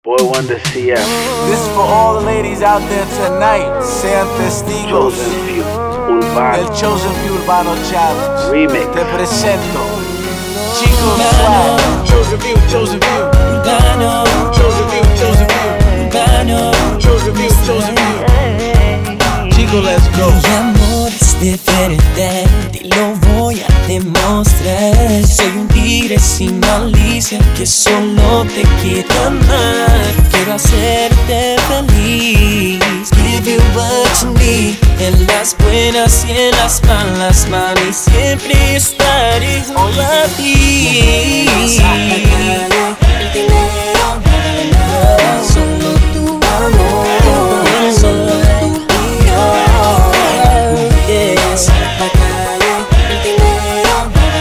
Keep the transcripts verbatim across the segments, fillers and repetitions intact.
Boy Wonder C F. This is for all the ladies out there tonight. Sean testigos Chosen Few Urbano del Chosen Few Urbano Challenge. Remix. Te presento Chico Swag. Chosen Few, Chosen Few Urbano, Chosen Few, Chosen Few Urbano, Chosen Few, Chosen Few. Chico, let's go. Mi amor es diferente, te lo voy a demostrar. Soy un tigre sin malicia que solo te quiero amar. Quiero hacerte feliz, give you what you need. En las buenas y en las malas, mami, siempre estaré junto a ti. El dinero, solo tu amor, solo tu y yo. Yes, la calle, el dinero,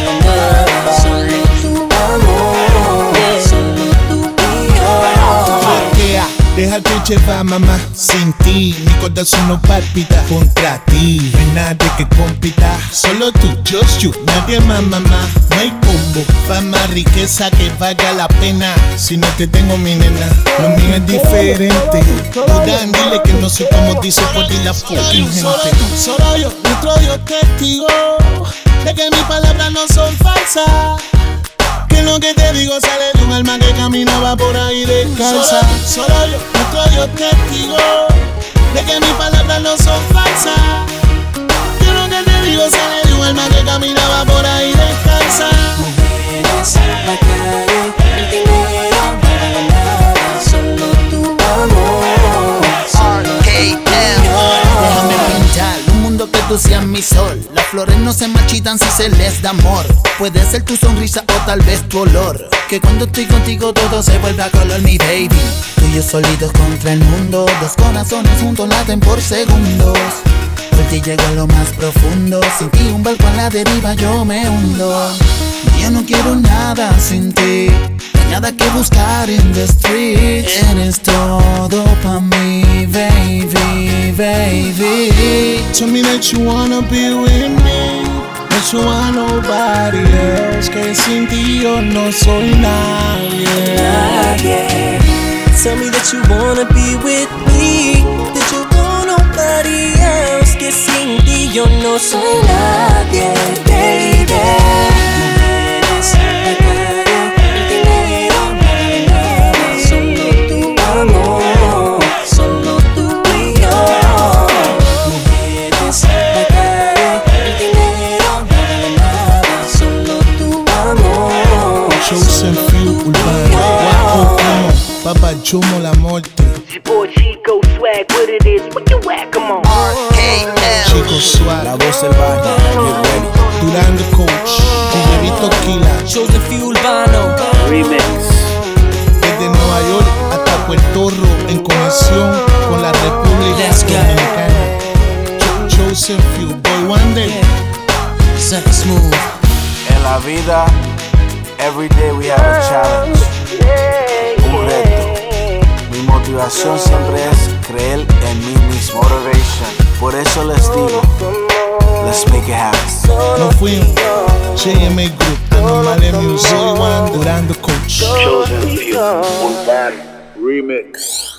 solo tu amor, solo tu y yo. Yeah, déjate llevar, mamá. Sin ti, mi corazón no palpita. Contra ti, no hay nadie que compita. Solo tú, just you, nadie más, mamá. No hay combo, fama, riqueza que valga la pena. Si no te tengo, mi nena, lo mío es diferente. Dudan, dile que no soy como dice por ti la fucking gente. Solo tú, solo yo, nuestro Dios testigo de que mis palabras no son falsas. Que lo que te digo sale de un alma que caminaba por ahí descalza. Solo, solo yo, nuestro Dios testigo de que mis palabras no son falsas. Que lo que te digo sale de un alma que caminaba por ahí descalza. Mujeres, la calle, el dinero, solo tu amor, solo tu y yo. Déjame pintar un mundo que tú seas mi sol. Las flores no se marchitan si se les da amor. Puede ser tu sonrisa o tal vez tu olor. Que cuando estoy contigo todo se vuelve a color, mi baby. Tú y yo solitos contra el mundo. Dos corazones juntos laten por segundos. Por ti llego a lo más profundo. Sin ti un barco a la deriva yo me hundo. Yo no quiero nada sin ti. No hay nada que buscar en the street. Eres todo pa' mí, baby, baby. Tell me that you wanna be with me. That you want nobody else. Que sin ti yo no soy nadie. Nadie. Tell me that you wanna be with me, that you want nobody else, que sin ti yo no soy nadie, baby. Mujeres, la calle, el dinero, solo tu amor, solo tú y yo. Mujeres, la calle, el dinero, solo tu amor. Chosen Few Urbano, Guapo como Papa Chumo la muerte. It's your boy Chico Swag, what it is, what you at, come on. Chico Swag, La voz del barrio, get ready. Durán the Coach, D J Vito Kila. Chosen Few Urbano. Remix. Desde Nueva York hasta Puerto Rico en conexión con la República Let's go. Dominicana. Cho- Chosen Few, Boy Wonder. Something smooth. En la vida, every day we have a challenge. Un reto. Mi motivación siempre es creer en mí mismo. Motivation. Por eso les digo, let's make it happen. Nos fuimos, J M A Group, Anomale Music, Boy Wonder, Durán the Coach. Chosen Few Urbano Remix.